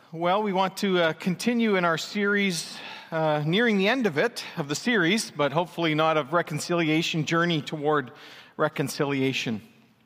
Well, we want to continue in our series, nearing the end of the series, but hopefully not of reconciliation, journey toward reconciliation.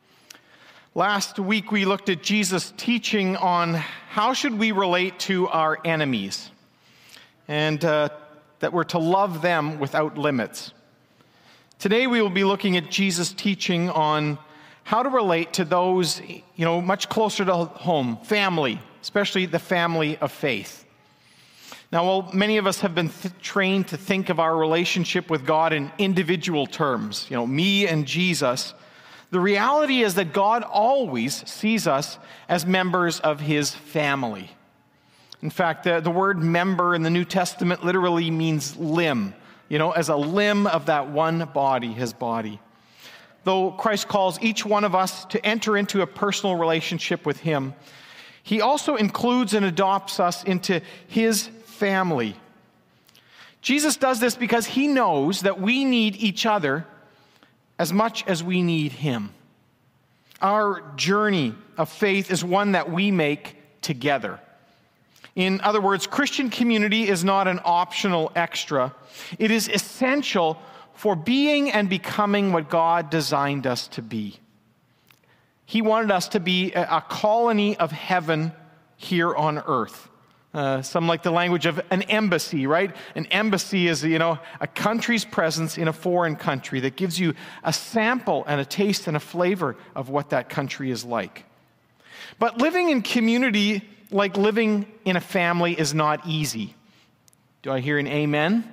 Last week we looked at Jesus' teaching on how should we relate to our enemies, and that we're to love them without limits. Today we will be looking at Jesus' teaching on how to relate to those, much closer to home, family, especially the family of faith. Now, while many of us have been trained to think of our relationship with God in individual terms, me and Jesus, the reality is that God always sees us as members of his family. In fact, the word member in the New Testament literally means limb, as a limb of that one body, his body. Though Christ calls each one of us to enter into a personal relationship with him, he also includes and adopts us into his family. Jesus does this because he knows that we need each other as much as we need him. Our journey of faith is one that we make together. In other words, Christian community is not an optional extra. It is essential for being and becoming what God designed us to be. He wanted us to be a colony of heaven here on earth. Some like the language of an embassy, right? An embassy is, a country's presence in a foreign country that gives you a sample and a taste and a flavor of what that country is like. But living in community, like living in a family, is not easy. Do I hear an amen?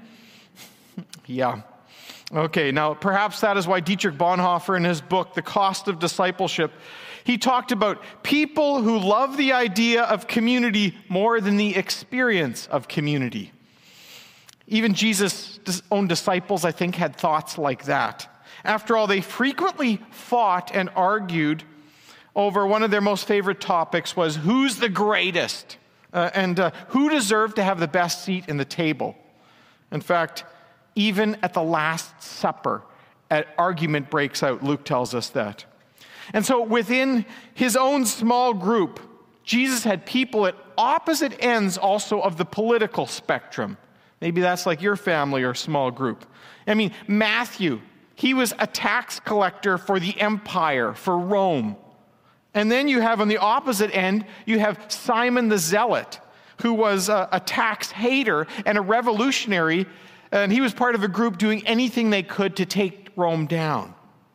Yeah. Okay, now perhaps that is why Dietrich Bonhoeffer in his book, The Cost of Discipleship, he talked about people who love the idea of community more than the experience of community. Even Jesus' own disciples, I think, had thoughts like that. After all, they frequently fought and argued over one of their most favorite topics was who's the greatest and who deserved to have the best seat in the table. In fact, even at the Last Supper, an argument breaks out. Luke tells us that. And so within his own small group, Jesus had people at opposite ends also of the political spectrum. Maybe that's like your family or small group. Matthew, he was a tax collector for the empire, for Rome. And then you have on the opposite end, you have Simon the Zealot, who was a tax hater and a revolutionary. And he was part of a group doing anything they could to take Rome down.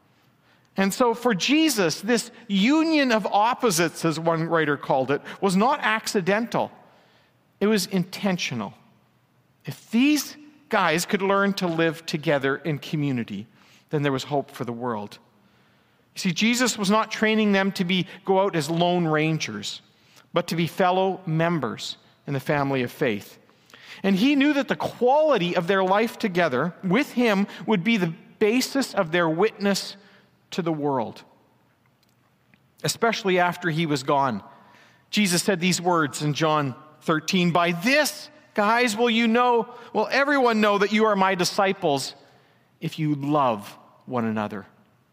And so for Jesus, this union of opposites, as one writer called it, was not accidental. It was intentional. If these guys could learn to live together in community, then there was hope for the world. You see, Jesus was not training them to go out as lone rangers, but to be fellow members in the family of faith. And he knew that the quality of their life together with him would be the basis of their witness to the world, especially after he was gone. Jesus said these words in John 13, "By this, guys, will everyone know that you are my disciples if you love one another."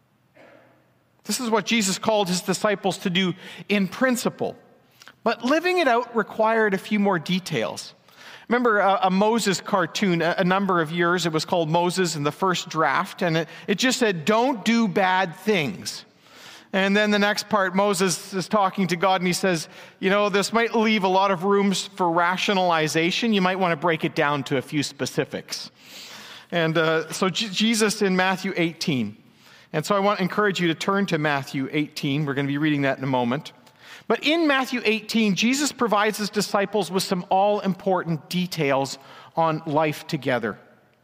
This is what Jesus called his disciples to do in principle. But living it out required a few more details. Remember a Moses cartoon a number of years. It was called Moses in the First Draft, and it just said, "Don't do bad things." And then the next part, Moses is talking to God, and he says, this might leave a lot of rooms for rationalization. You might want to break it down to a few specifics. And so Jesus in Matthew 18. And so I want to encourage you to turn to Matthew 18. We're going to be reading that in a moment. But in Matthew 18, Jesus provides his disciples with some all-important details on life together.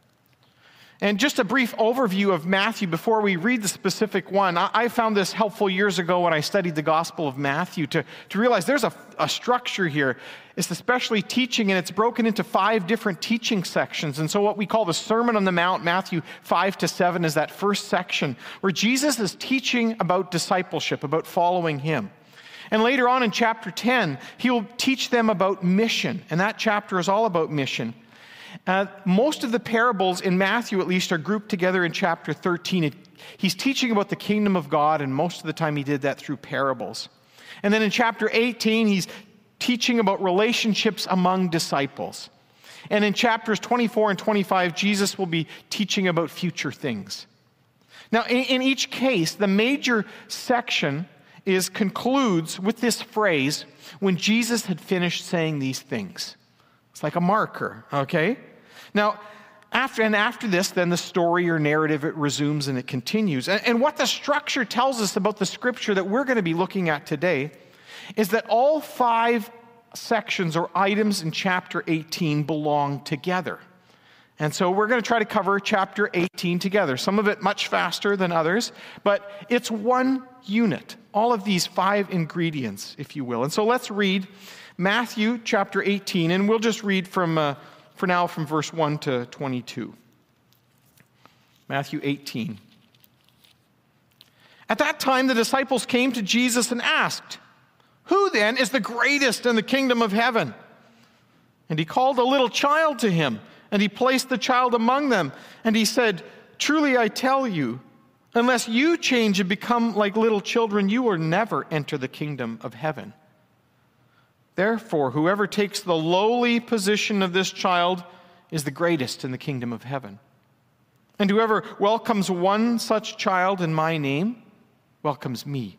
And just a brief overview of Matthew before we read the specific one. I found this helpful years ago when I studied the Gospel of Matthew to realize there's a structure here. It's especially teaching, and it's broken into 5 different teaching sections. And so what we call the Sermon on the Mount, Matthew 5 to 7, is that first section where Jesus is teaching about discipleship, about following him. And later on in chapter 10, he'll teach them about mission. And that chapter is all about mission. Most of the parables in Matthew, at least, are grouped together in chapter 13. He's teaching about the kingdom of God, and most of the time he did that through parables. And then in chapter 18, he's teaching about relationships among disciples. And in chapters 24 and 25, Jesus will be teaching about future things. Now, in each case, the major section concludes with this phrase, when Jesus had finished saying these things. It's like a marker, okay? Now, after this, then the story or narrative, it resumes and it continues. And what the structure tells us about the scripture that we're going to be looking at today is that all 5 sections or items in chapter 18 belong together. And so we're going to try to cover chapter 18 together. Some of it much faster than others, but it's one unit. All of these 5 ingredients, if you will. And so let's read Matthew chapter 18, and we'll just read for now from verse 1 to 22. Matthew 18. At that time, the disciples came to Jesus and asked, "Who then is the greatest in the kingdom of heaven?" And he called a little child to him, and he placed the child among them, and he said, "Truly I tell you, unless you change and become like little children, you will never enter the kingdom of heaven. Therefore, whoever takes the lowly position of this child is the greatest in the kingdom of heaven. And whoever welcomes one such child in my name welcomes me.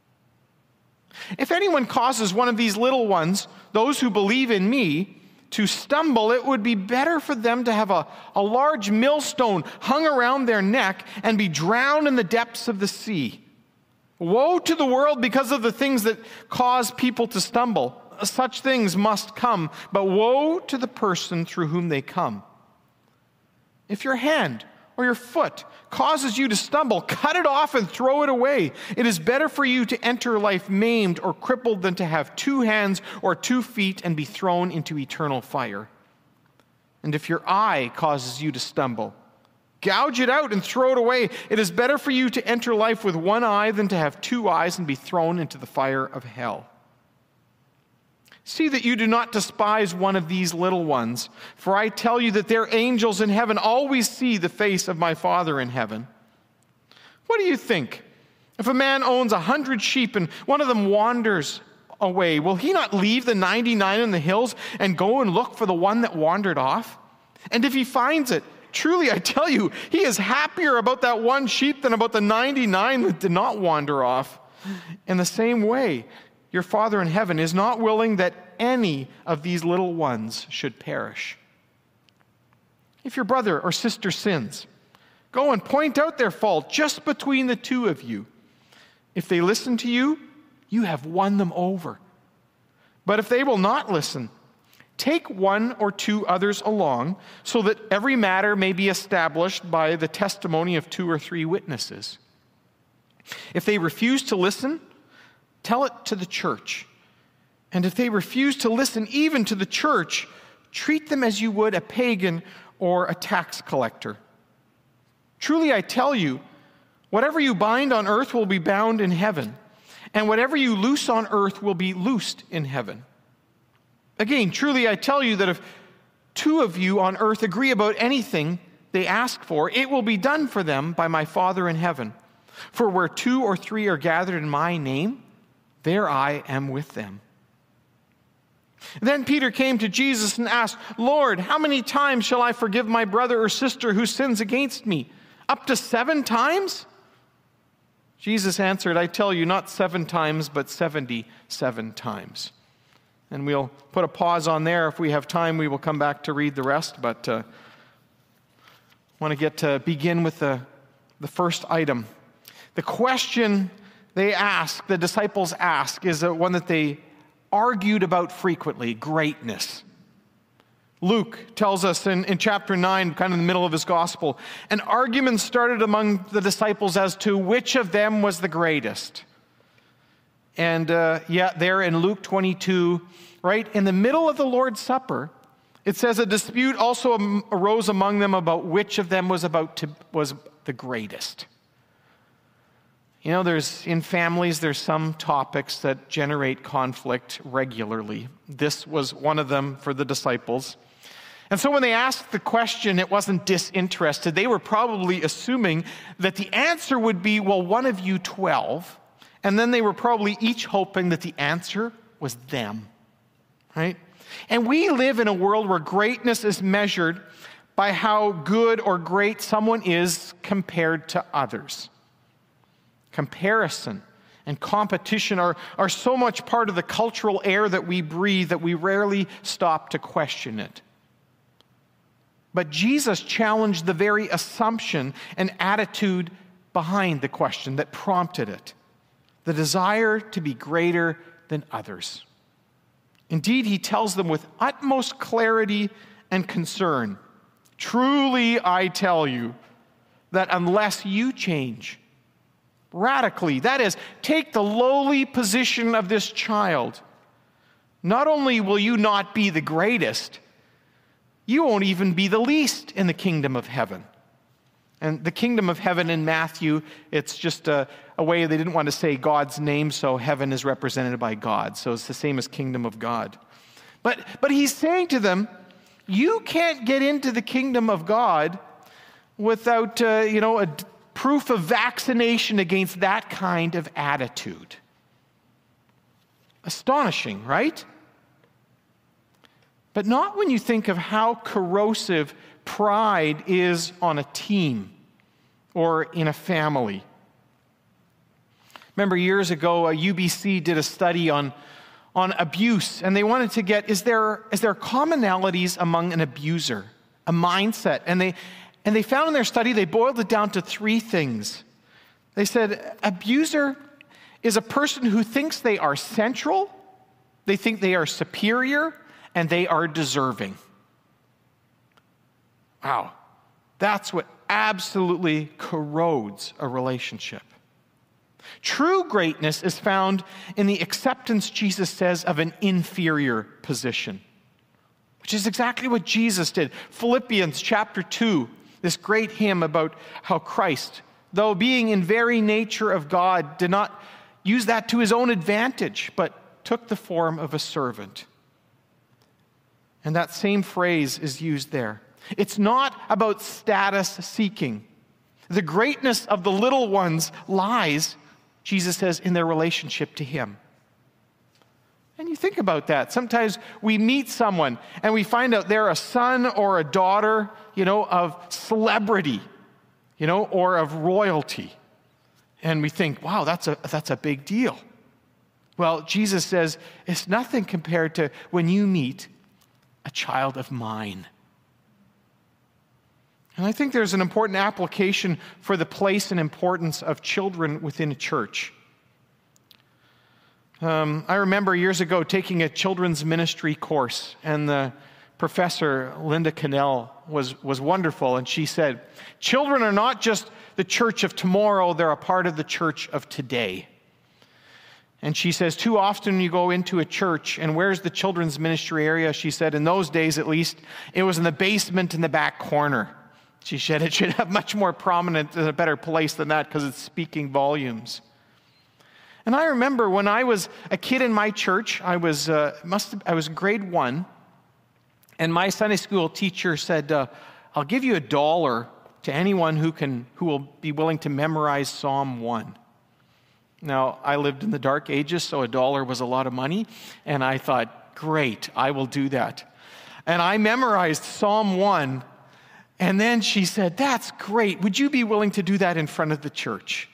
If anyone causes one of these little ones, those who believe in me, to stumble, it would be better for them to have a large millstone hung around their neck and be drowned in the depths of the sea. Woe to the world because of the things that cause people to stumble. Such things must come, but woe to the person through whom they come. If your hand or your foot causes you to stumble, cut it off and throw it away. It is better for you to enter life maimed or crippled than to have 2 hands or 2 feet and be thrown into eternal fire. And if your eye causes you to stumble, gouge it out and throw it away. It is better for you to enter life with 1 eye than to have 2 eyes and be thrown into the fire of hell. See that you do not despise one of these little ones, for I tell you that their angels in heaven always see the face of my Father in heaven. What do you think? If a man owns 100 sheep and one of them wanders away, will he not leave the 99 in the hills and go and look for the one that wandered off? And if he finds it, truly I tell you, he is happier about that one sheep than about the 99 that did not wander off. In the same way, your Father in heaven is not willing that any of these little ones should perish. If your brother or sister sins, go and point out their fault just between the 2 of you. If they listen to you, you have won them over. But if they will not listen, take 1 or 2 others along, so that every matter may be established by the testimony of 2 or 3 witnesses. If they refuse to listen, tell it to the church. And if they refuse to listen even to the church, treat them as you would a pagan or a tax collector. Truly I tell you, whatever you bind on earth will be bound in heaven, and whatever you loose on earth will be loosed in heaven. Again, truly I tell you that if 2 of you on earth agree about anything they ask for, it will be done for them by my Father in heaven. For where 2 or 3 are gathered in my name, there I am with them. Then Peter came to Jesus and asked, "Lord, how many times shall I forgive my brother or sister who sins against me? Up to 7 times?" Jesus answered, "I tell you, not 7 times, but 77 times. And we'll put a pause on there. If we have time, we will come back to read the rest. But I want to begin with the first item. The question the disciples ask, is one that they argued about frequently: greatness. Luke tells us in chapter 9, kind of in the middle of his gospel, an argument started among the disciples as to which of them was the greatest. And there in Luke 22, right in the middle of the Lord's Supper, it says a dispute also arose among them about which of them was the greatest. You know, in families, there's some topics that generate conflict regularly. This was one of them for the disciples. And so when they asked the question, it wasn't disinterested. They were probably assuming that the answer would be, well, one of you 12. And then they were probably each hoping that the answer was them. right? And we live in a world where greatness is measured by how good or great someone is compared to others. Comparison and competition are so much part of the cultural air that we breathe that we rarely stop to question it. But Jesus challenged the very assumption and attitude behind the question that prompted it, the desire to be greater than others. Indeed, he tells them with utmost clarity and concern, "Truly I tell you that unless you change radically, that is, take the lowly position of this child, not only will you not be the greatest, you won't even be the least in the kingdom of heaven." And the kingdom of heaven in Matthew, it's just a way they didn't want to say God's name, so heaven is represented by God. So it's the same as kingdom of God. But he's saying to them, you can't get into the kingdom of God without, a proof of vaccination against that kind of attitude. Astonishing, right? But not when you think of how corrosive pride is on a team or in a family. Remember years ago, UBC did a study on abuse, and they wanted to get, is there commonalities among an abuser, a mindset? And they found in their study, they boiled it down to 3 things. They said, abuser is a person who thinks they are central, they think they are superior, and they are deserving. Wow, that's what absolutely corrodes a relationship. True greatness is found in the acceptance, Jesus says, of an inferior position, which is exactly what Jesus did. Philippians chapter 2, this great hymn about how Christ, though being in very nature of God, did not use that to his own advantage, but took the form of a servant. And that same phrase is used there. It's not about status seeking. The greatness of the little ones lies, Jesus says, in their relationship to him. And you think about that. Sometimes we meet someone and we find out they're a son or a daughter, of celebrity, or of royalty. And we think, wow, that's a big deal. Well, Jesus says, it's nothing compared to when you meet a child of mine. And I think there's an important application for the place and importance of children within a church. I remember years ago taking a children's ministry course, and the professor, Linda Cannell, was wonderful, and she said, children are not just the church of tomorrow, they're a part of the church of today. And she says, too often you go into a church, and where's the children's ministry area? She said, in those days at least, it was in the basement in the back corner. She said it should have much more prominent and a better place than that because it's speaking volumes. And I remember when I was a kid in my church, I was grade 1, and my Sunday school teacher said, I'll give you $1 to anyone who will be willing to memorize Psalm 1. Now, I lived in the dark ages, so $1 was a lot of money, and I thought, great, I will do that. And I memorized Psalm 1, and then she said, that's great. Would you be willing to do that in front of the church?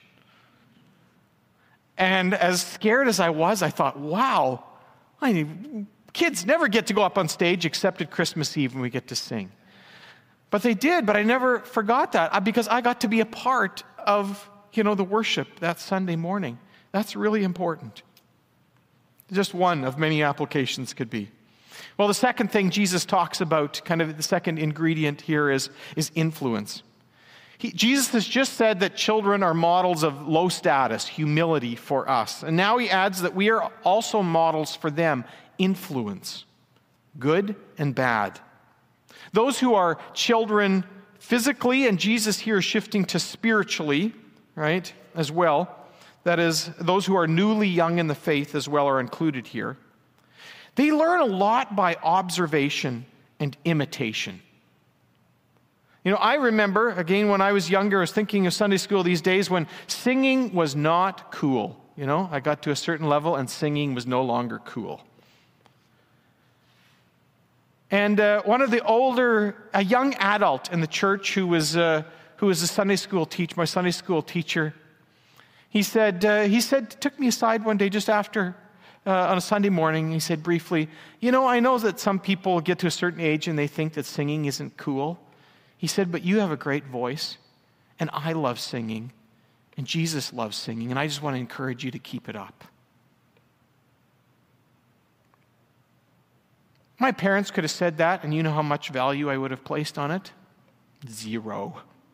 And as scared as I was, I thought, wow, kids never get to go up on stage except at Christmas Eve when we get to sing. But they did, but I never forgot that because I got to be a part of, the worship that Sunday morning. That's really important. Just one of many applications could be. Well, the second thing Jesus talks about, kind of the second ingredient here is influence. Jesus has just said that children are models of low status, humility for us. And now he adds that we are also models for them, influence, good and bad. Those who are children physically, and Jesus here is shifting to spiritually, right, as well. That is, those who are newly young in the faith as well are included here. They learn a lot by observation and imitation. I remember, again, when I was younger, I was thinking of Sunday school these days when singing was not cool. I got to a certain level and singing was no longer cool. And one of a young adult in the church who was a Sunday school teacher, my Sunday school teacher, he took me aside one day just after, on a Sunday morning, he said briefly, I know that some people get to a certain age and they think that singing isn't cool. He said, but you have a great voice, and I love singing, and Jesus loves singing, and I just want to encourage you to keep it up. My parents could have said that, and you know how much value I would have placed on it? Zero.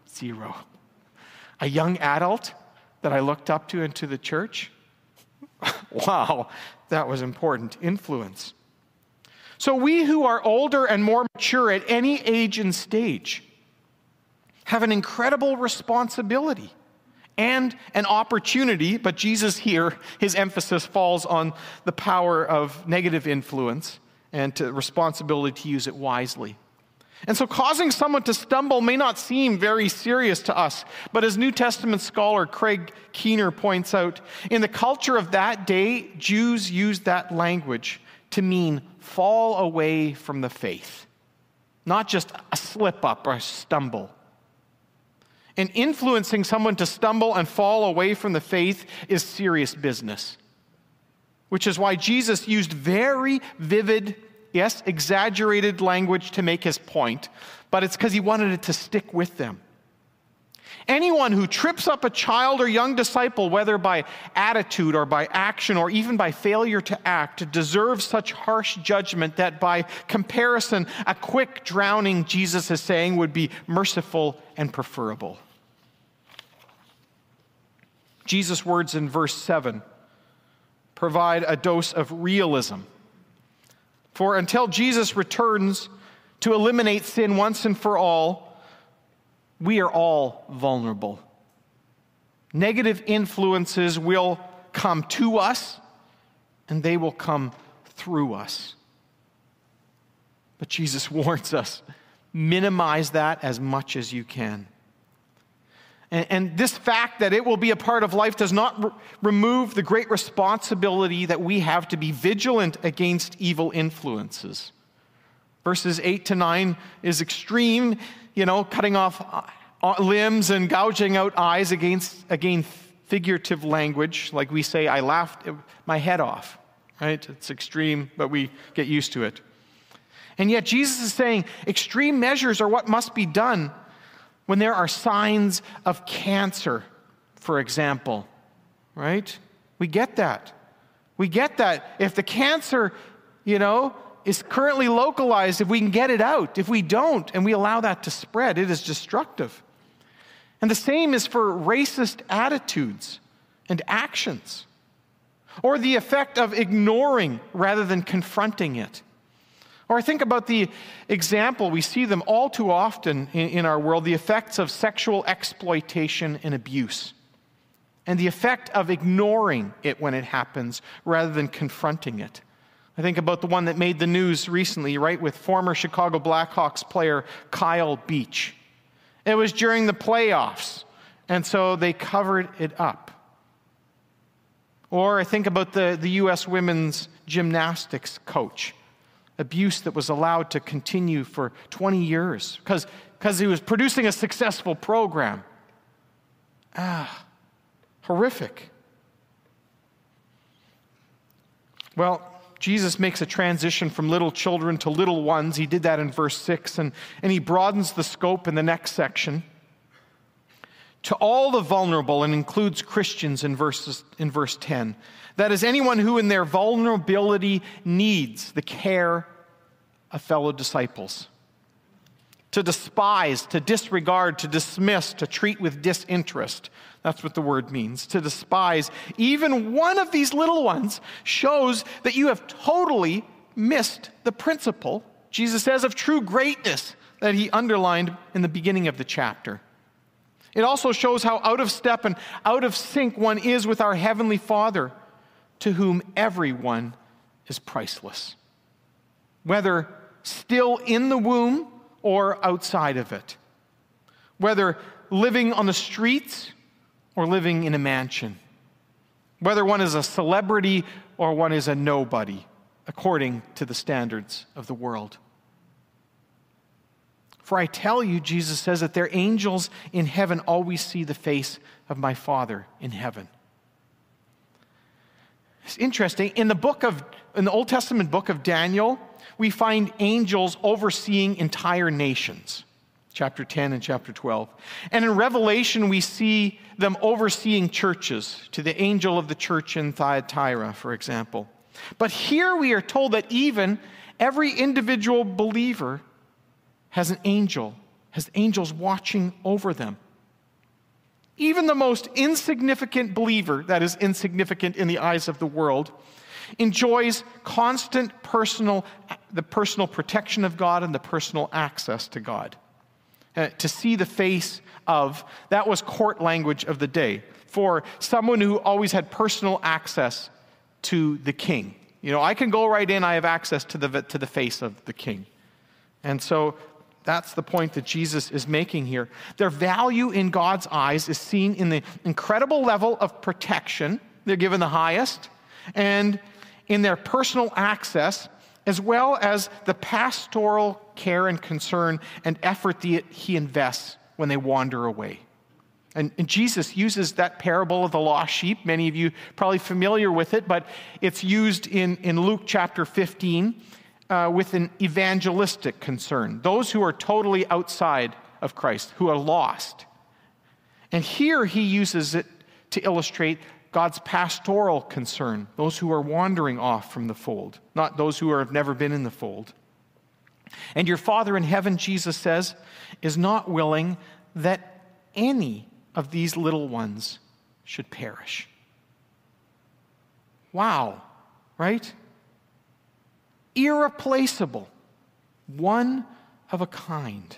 A young adult that I looked up to into the church? Wow, that was important influence. So we who are older and more mature at any age and stage have an incredible responsibility and an opportunity, but Jesus here, his emphasis falls on the power of negative influence and to responsibility to use it wisely. And so causing someone to stumble may not seem very serious to us, but as New Testament scholar Craig Keener points out, in the culture of that day, Jews used that language to mean fall away from the faith, not just a slip up or a stumble. And influencing someone to stumble and fall away from the faith is serious business, which is why Jesus used very vivid, yes, exaggerated language to make his point, but it's because he wanted it to stick with them. Anyone who trips up a child or young disciple, whether by attitude or by action or even by failure to act, deserves such harsh judgment that by comparison, a quick drowning, Jesus is saying, would be merciful and preferable. Jesus' words in verse 7 provide a dose of realism. For until Jesus returns to eliminate sin once and for all, we are all vulnerable. Negative influences will come to us, and they will come through us. But Jesus warns us, minimize that as much as you can. And this fact that it will be a part of life does not remove the great responsibility that we have to be vigilant against evil influences. Verses 8-9 is extreme, cutting off limbs and gouging out eyes again, figurative language. Like we say, I laughed my head off, right? It's extreme, but we get used to it. And yet Jesus is saying extreme measures are what must be done when there are signs of cancer, for example, right? We get that. We get that. If the cancer, is currently localized, if we can get it out. If we don't, and we allow that to spread, it is destructive. And the same is for racist attitudes and actions, or the effect of ignoring rather than confronting it. Or think about the example, we see them all too often in our world, the effects of sexual exploitation and abuse, and the effect of ignoring it when it happens rather than confronting it. I think about the one that made the news recently, right, with former Chicago Blackhawks player Kyle Beach. It was during the playoffs, and so they covered it up. Or I think about the U.S. women's gymnastics coach. Abuse that was allowed to continue for 20 years because he was producing a successful program. Horrific. Well, Jesus makes a transition from little children to little ones. He did that in verse 6, and he broadens the scope in the next section to all the vulnerable, and includes Christians in verse 10. That is, anyone who in their vulnerability needs the care of fellow disciples. To despise, to disregard, to dismiss, to treat with disinterest. That's what the word means. To despise even one of these little ones shows that you have totally missed the principle, Jesus says, of true greatness that he underlined in the beginning of the chapter. It also shows how out of step and out of sync one is with our Heavenly Father, to whom everyone is priceless, whether still in the womb or outside of it, whether living on the streets or living in a mansion, whether one is a celebrity or one is a nobody, according to the standards of the world. For I tell you," Jesus says, "that their angels in heaven always see the face of my Father in heaven." It's interesting. In the Old Testament book of Daniel, we find angels overseeing entire nations. Chapter 10 and chapter 12. And in Revelation, we see them overseeing churches, to the angel of the church in Thyatira, for example. But here we are told that even every individual believer has an angel, has angels watching over them. Even the most insignificant believer, that is insignificant in the eyes of the world, enjoys constant the personal protection of God and the personal access to God. To see the face of, that was court language of the day, for someone who always had personal access to the king. I can go right in, I have access to the face of the king. And so that's the point that Jesus is making here. Their value in God's eyes is seen in the incredible level of protection they're given the highest, and in their personal access, as well as the pastoral care and concern and effort that he invests when they wander away. And Jesus uses that parable of the lost sheep. Many of you probably familiar with it, but it's used in Luke chapter 15 with an evangelistic concern. Those who are totally outside of Christ, who are lost. And here he uses it to illustrate God's pastoral concern, those who are wandering off from the fold, not those who have never been in the fold. And your Father in heaven, Jesus says, is not willing that any of these little ones should perish. Wow, right? Irreplaceable, one of a kind.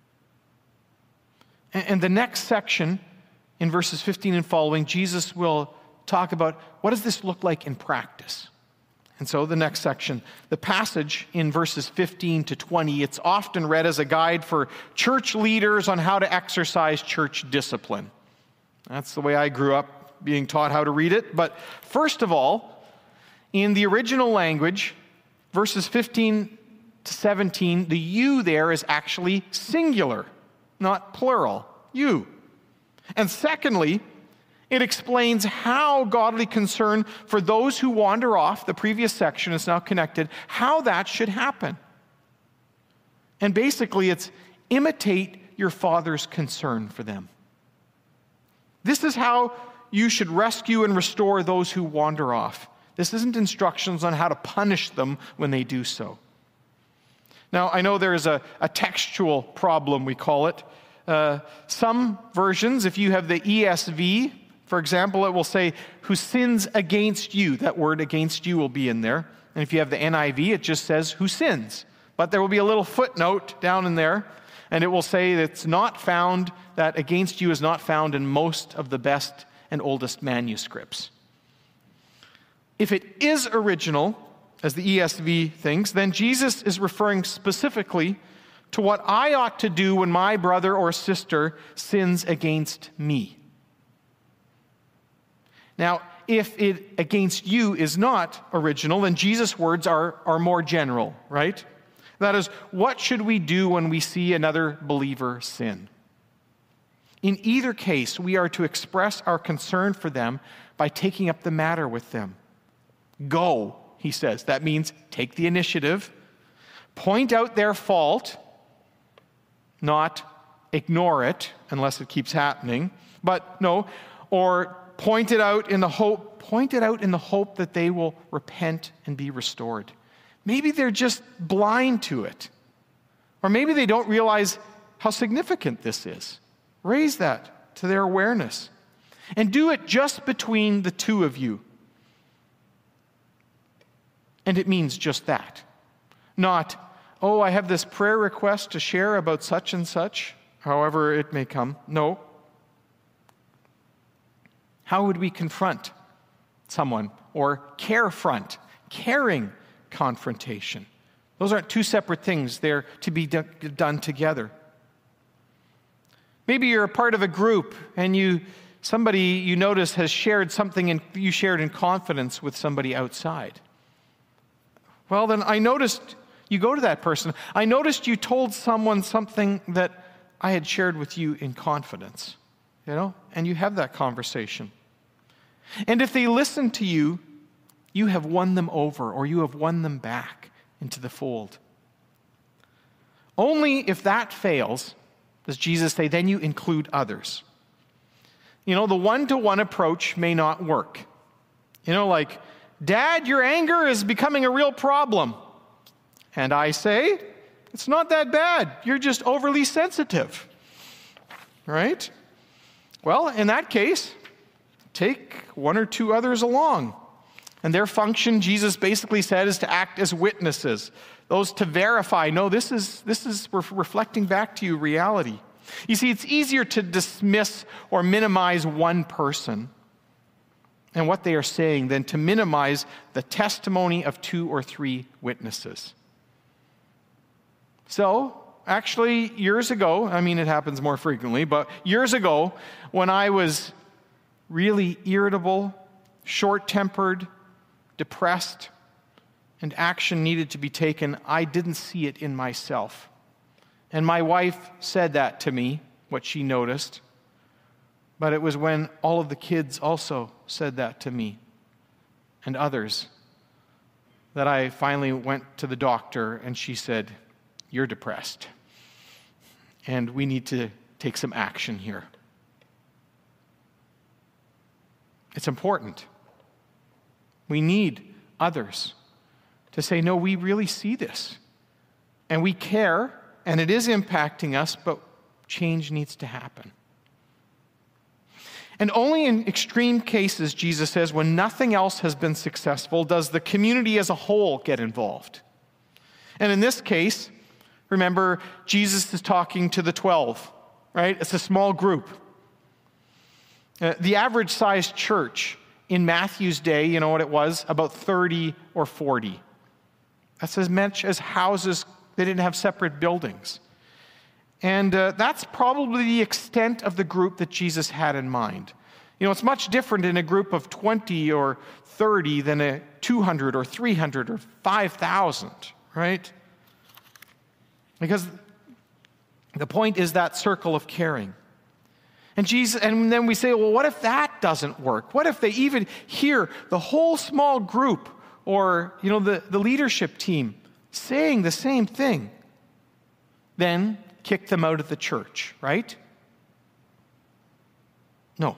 And the next section, in verses 15 and following, Jesus will talk about what does this look like in practice. And so the next section, the passage in verses 15 to 20, it's often read as a guide for church leaders on how to exercise church discipline. That's the way I grew up, being taught how to read it. But first of all, in the original language, verses 15 to 17, the you there is actually singular, not plural, you. And secondly, it explains how godly concern for those who wander off, the previous section is now connected, how that should happen. And basically it's imitate your Father's concern for them. This is how you should rescue and restore those who wander off. This isn't instructions on how to punish them when they do so. Now, I know there is a textual problem, we call it. Some versions, if you have the ESV, for example, it will say, who sins against you. That word against you will be in there. And if you have the NIV, it just says, who sins. But there will be a little footnote down in there, and it will say that it's not found, that against you is not found in most of the best and oldest manuscripts. If it is original, as the ESV thinks, then Jesus is referring specifically to what I ought to do when my brother or sister sins against me. Now, if it against you is not original, then Jesus' words are more general, right? That is, what should we do when we see another believer sin? In either case, we are to express our concern for them by taking up the matter with them. Go, he says. That means take the initiative. Point out their fault, not ignore it unless it keeps happening. But no, or point it out in the hope that they will repent and be restored. Maybe they're just blind to it. Or maybe they don't realize how significant this is. Raise that to their awareness. And do it just between the two of you. And it means just that. Not, oh, I have this prayer request to share about such and such, however it may come. No. How would we confront someone? Or carefront, caring confrontation. Those aren't two separate things. They're to be done together. Maybe you're a part of a group and somebody you notice has shared something you shared in confidence with somebody outside. Well, then I noticed You go to that person. I noticed you told someone something that I had shared with you in confidence, and you have that conversation. And if they listen to you, you have won them over, or you have won them back into the fold. Only if that fails, does Jesus say, then you include others. The one-to-one approach may not work. Like, Dad, your anger is becoming a real problem. And I say, it's not that bad. You're just overly sensitive. Right? Well, in that case, take one or two others along. And their function, Jesus basically said, is to act as witnesses. Those to verify, no, this is we're reflecting back to you reality. You see, it's easier to dismiss or minimize one person and what they are saying than to minimize the testimony of 2 or 3 witnesses. So, actually, years ago, it happens more frequently, but years ago, when I was really irritable, short-tempered, depressed, and action needed to be taken, I didn't see it in myself. And my wife said that to me, what she noticed. But it was when all of the kids also said that to me and others that I finally went to the doctor and she said, "You're depressed. And we need to take some action here." It's important. We need others to say, no, we really see this. And we care, and it is impacting us, but change needs to happen. And only in extreme cases, Jesus says, when nothing else has been successful, does the community as a whole get involved. And in this case, remember, Jesus is talking to the 12, right? It's a small group. The average sized church in Matthew's day, you know what it was? About 30 or 40. That's as much as houses. They didn't have separate buildings. And that's probably the extent of the group that Jesus had in mind. It's much different in a group of 20 or 30 than a 200 or 300 or 5,000, right? Because the point is that circle of caring. And then we say, well, what if that doesn't work? What if they even hear the whole small group or, the leadership team saying the same thing? Then kick them out of the church, right? No.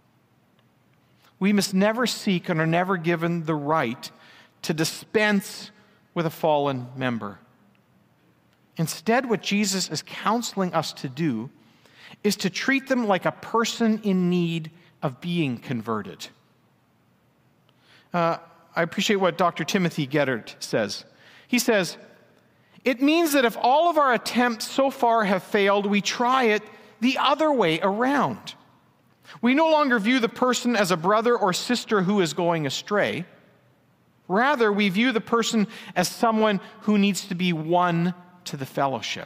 We must never seek and are never given the right to dispense with a fallen member. Instead, what Jesus is counseling us to do is to treat them like a person in need of being converted. I appreciate what Dr. Timothy Geddard says. He says, it means that if all of our attempts so far have failed, we try it the other way around. We no longer view the person as a brother or sister who is going astray. Rather, we view the person as someone who needs to be won to the fellowship.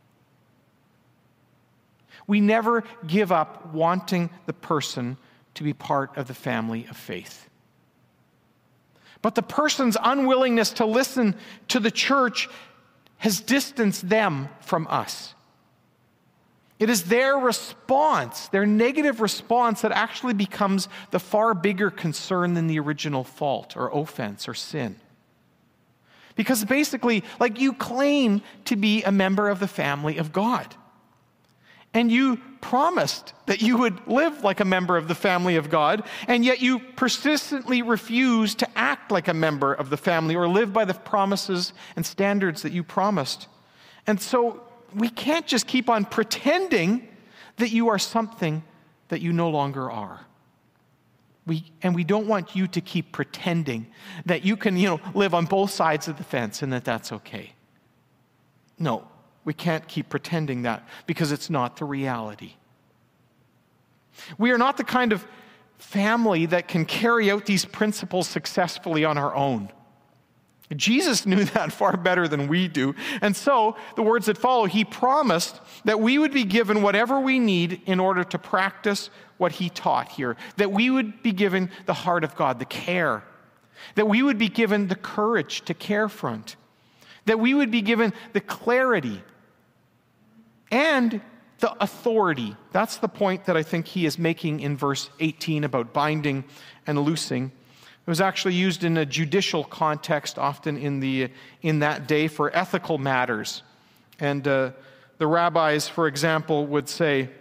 We never give up wanting the person to be part of the family of faith. But the person's unwillingness to listen to the church has distanced them from us. It is their response, their negative response, that actually becomes the far bigger concern than the original fault or offense or sin. Because basically, you claim to be a member of the family of God. And you promised that you would live like a member of the family of God, and yet you persistently refuse to act like a member of the family or live by the promises and standards that you promised. And so we can't just keep on pretending that you are something that you no longer are. We don't want you to keep pretending that you can, live on both sides of the fence and that that's okay. No. We can't keep pretending that because it's not the reality. We are not the kind of family that can carry out these principles successfully on our own. Jesus knew that far better than we do. And so, the words that follow, he promised that we would be given whatever we need in order to practice what he taught here. That we would be given the heart of God, the care. That we would be given the courage to care for it. That we would be given the clarity and the authority. That's the point that I think he is making in verse 18 about binding and loosing. It was actually used in a judicial context often in that day for ethical matters. And the rabbis, for example, would say,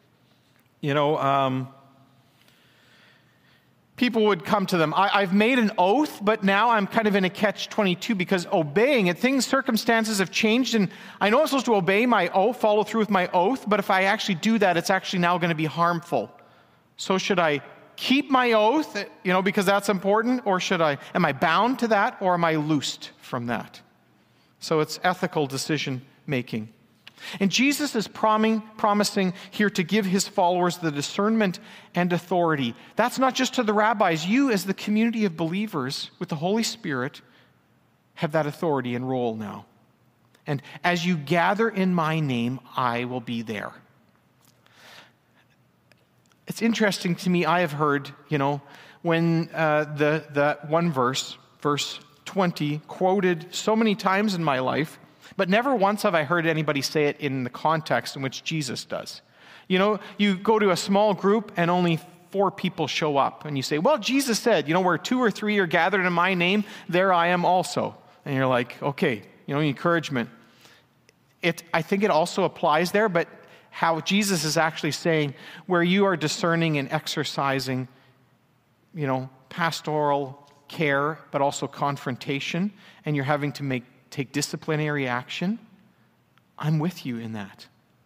people would come to them, I've made an oath, but now I'm kind of in a catch-22 because obeying it, circumstances have changed, and I know I'm supposed to obey my oath, follow through with my oath, but if I actually do that, it's actually now going to be harmful. So should I keep my oath, because that's important, or am I bound to that, or am I loosed from that? So it's ethical decision making. And Jesus is promising here to give his followers the discernment and authority. That's not just to the rabbis. You, as the community of believers with the Holy Spirit, have that authority and role now. And as you gather in my name, I will be there. It's interesting to me, I have heard, when that one verse 20, quoted so many times in my life, but never once have I heard anybody say it in the context in which Jesus does. You go to a small group and only 4 people show up, and you say, well, Jesus said, where 2 or 3 are gathered in my name, there I am also. And you're like, okay, encouragement. I think it also applies there, but how Jesus is actually saying, where you are discerning and exercising, pastoral care, but also confrontation, and you're having to take disciplinary action, I'm with you in that.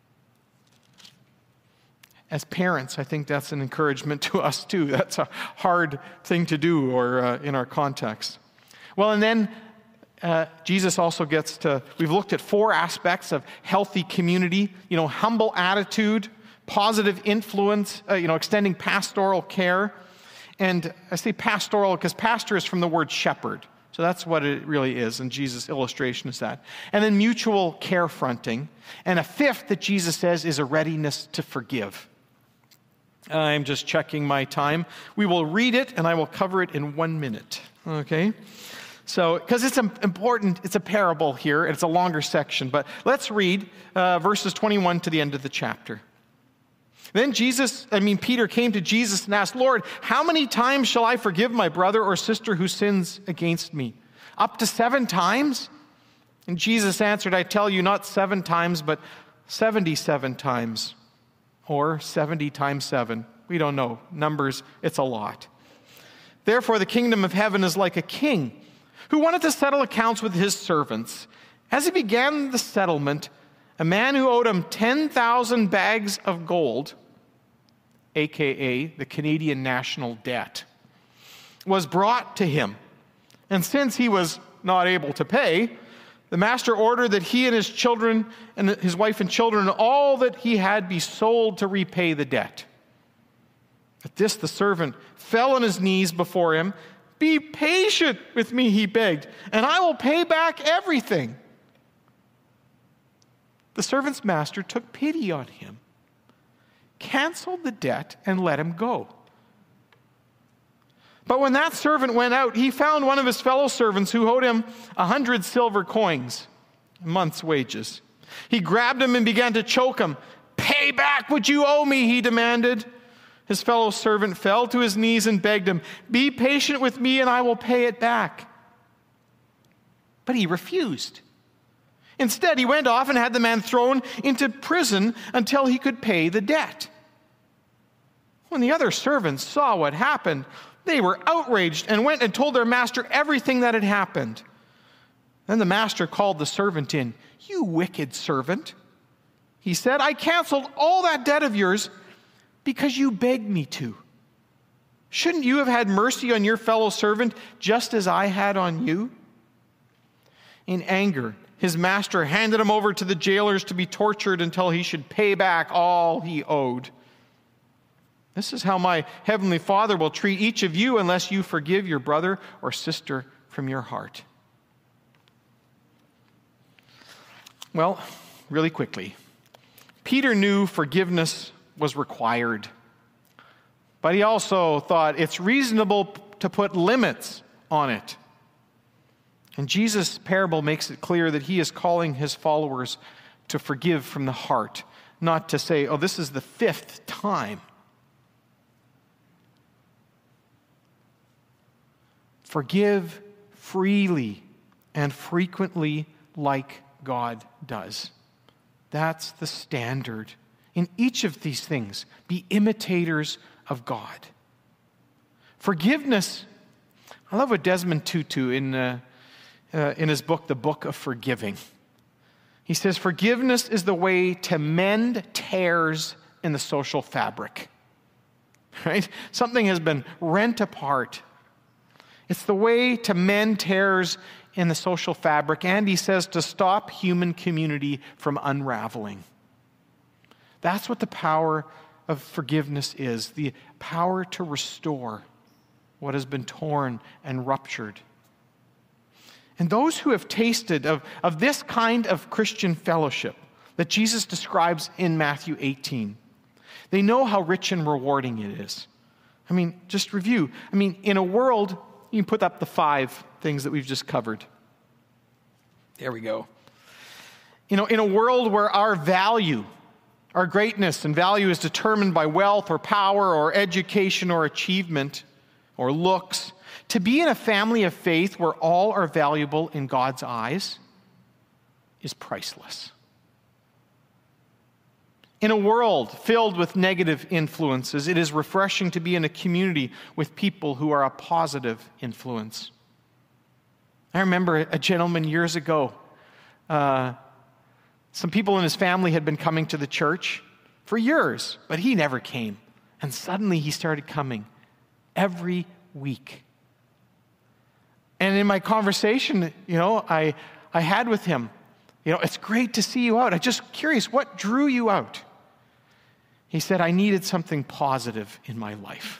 As parents, I think that's an encouragement to us too. That's a hard thing to do or in our context. Well, and then Jesus also gets to, we've looked at 4 aspects of healthy community, humble attitude, positive influence, extending pastoral care. And I say pastoral because pastor is from the word shepherd. So that's what it really is, and Jesus' illustration is that. And then mutual care fronting. And a 5th that Jesus says is a readiness to forgive. I'm just checking my time. We will read it, and I will cover it in 1 minute. Okay? So, because it's important, it's a parable here, it's a longer section. But let's read verses 21 to the end of the chapter. Then Peter came to Jesus and asked, Lord, how many times shall I forgive my brother or sister who sins against me? Up to 7 times? And Jesus answered, I tell you, not 7 times, but 77 times. Or 70 times 7. We don't know. Numbers, it's a lot. Therefore, the kingdom of heaven is like a king who wanted to settle accounts with his servants. As he began the settlement, a man who owed him 10,000 bags of gold, a.k.a. the Canadian national debt, was brought to him. And since he was not able to pay, the master ordered that he and his children and his wife and children and all that he had be sold to repay the debt. At this, the servant fell on his knees before him. Be patient with me, he begged, and I will pay back everything. The servant's master took pity on him, canceled the debt, and let him go. But when that servant went out, he found one of his fellow servants who owed him 100 silver coins, a month's wages. He grabbed him and began to choke him. Pay back what you owe me, he demanded. His fellow servant fell to his knees and begged him, be patient with me and I will pay it back. But he refused. Instead, he went off and had the man thrown into prison until he could pay the debt. When the other servants saw what happened, they were outraged and went and told their master everything that had happened. Then the master called the servant in. You wicked servant, he said, I canceled all that debt of yours because you begged me to. Shouldn't you have had mercy on your fellow servant just as I had on you? In anger, his master handed him over to the jailers to be tortured until he should pay back all he owed. This is how my heavenly Father will treat each of you unless you forgive your brother or sister from your heart. Well, really quickly, Peter knew forgiveness was required, but he also thought it's reasonable to put limits on it. And Jesus' parable makes it clear that he is calling his followers to forgive from the heart, not to say, oh, this is the 5th time. Forgive freely and frequently like God does. That's the standard. In each of these things, be imitators of God. Forgiveness. I love what Desmond Tutu in his book, The Book of Forgiving. He says, forgiveness is the way to mend tears in the social fabric. Right? Something has been rent apart. It's the way to mend tears in the social fabric, and he says to stop human community from unraveling. That's what the power of forgiveness is, the power to restore what has been torn and ruptured. And those who have tasted of this kind of Christian fellowship that Jesus describes in Matthew 18, they know how rich and rewarding it is. I mean, just review. I mean, in a world, you can put up the 5 things that we've just covered. There we go. You know, in a world where our value, our greatness and value is determined by wealth or power or education or achievement or looks, to be in a family of faith where all are valuable in God's eyes is priceless. In a world filled with negative influences, it is refreshing to be in a community with people who are a positive influence. I remember a gentleman years ago, some people in his family had been coming to the church for years, but he never came. And suddenly he started coming every week. And in my conversation, I had with him, it's great to see you out. I'm just curious, what drew you out? He said, I needed something positive in my life.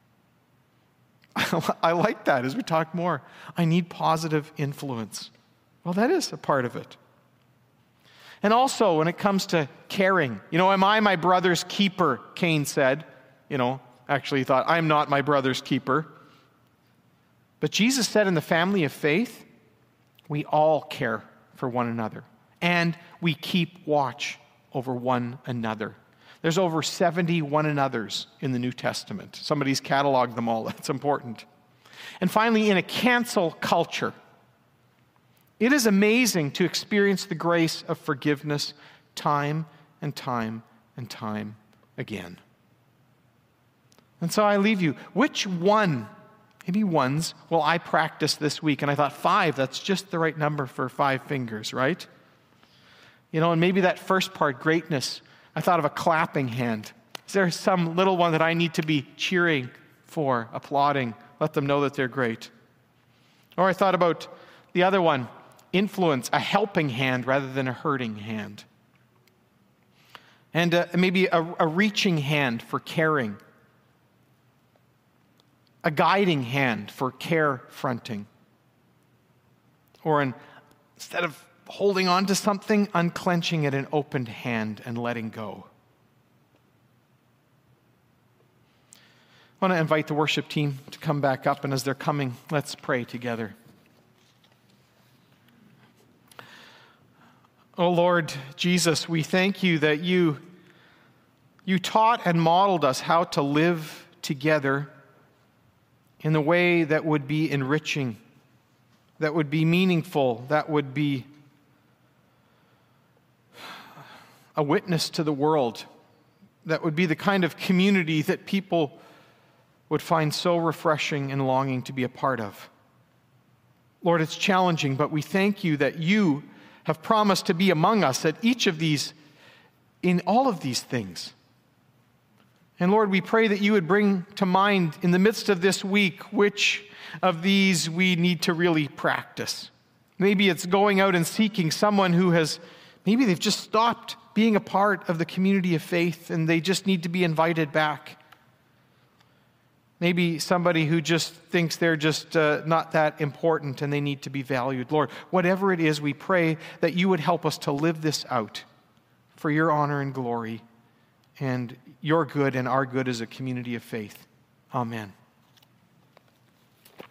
I like that as we talk more. I need positive influence. Well, that is a part of it. And also, when it comes to caring, am I my brother's keeper? Cain said. Actually he thought, I'm not my brother's keeper. But Jesus said in the family of faith, we all care for one another. And we keep watch over one another. There's over 70 one another's in the New Testament. Somebody's cataloged them all. That's important. And finally, in a cancel culture, it is amazing to experience the grace of forgiveness time and time and time again. And so I leave you. Which one, maybe ones, will I practice this week? And I thought 5, that's just the right number for 5 fingers, right? And maybe that first part, greatness, I thought of a clapping hand. Is there some little one that I need to be cheering for, applauding, let them know that they're great? Or I thought about the other one, influence, a helping hand rather than a hurting hand. And maybe a reaching hand for caring. A guiding hand for care fronting. Or instead of holding on to something, unclenching it, an opened hand and letting go. I want to invite the worship team to come back up, and as they're coming, let's pray together. Oh Lord Jesus, we thank you that you taught and modeled us how to live together in the way that would be enriching, that would be meaningful, that would be a witness to the world, that would be the kind of community that people would find so refreshing and longing to be a part of. Lord, it's challenging, but we thank you that you have promised to be among us at each of these, in all of these things. And Lord, we pray that you would bring to mind in the midst of this week which of these we need to really practice. Maybe it's going out and seeking someone who maybe they've just stopped being a part of the community of faith and they just need to be invited back. Maybe somebody who just thinks they're just not that important and they need to be valued. Lord, whatever it is, we pray that you would help us to live this out for your honor and glory and your good and our good as a community of faith. Amen.